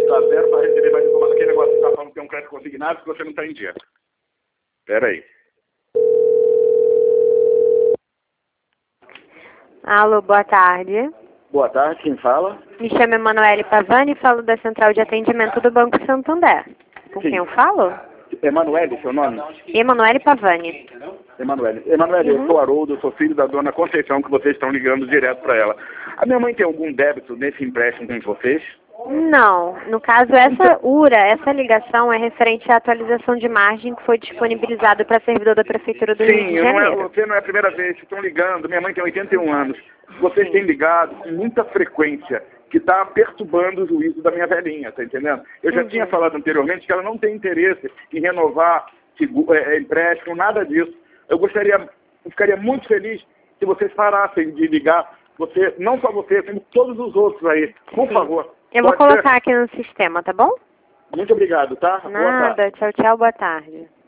a zero para receber mais informação. Aquele negócio que está falando que tem um crédito consignado que você não está em dia. Espera aí. Alô, boa tarde. Boa tarde, quem fala? Me chamo Emanuele Pavani e falo da Central de Atendimento do Banco Santander. Com Sim. quem eu falo? Emanuele, seu nome? Emanuele Pavani. Emanuele, eu sou Haroldo, eu sou filho da dona Conceição, que vocês estão ligando direto para ela. A minha mãe tem algum débito nesse empréstimo com vocês? Não, no caso essa ligação é referente à atualização de margem que foi disponibilizada para servidor da Prefeitura do Rio de Sim, Janeiro. você não é a primeira vez que estão ligando. Minha mãe tem 81 anos. Vocês têm ligado com muita frequência, que está perturbando o juízo da minha velhinha, tá entendendo? Eu já tinha falado anteriormente que ela não tem interesse em renovar empréstimo, nada disso. Eu ficaria muito feliz se vocês parassem de ligar, não só você, como todos os outros aí. Por favor. Eu vou colocar aqui no sistema, tá bom? Muito obrigado, tá? Boa tarde. Nada, tchau, tchau, boa tarde.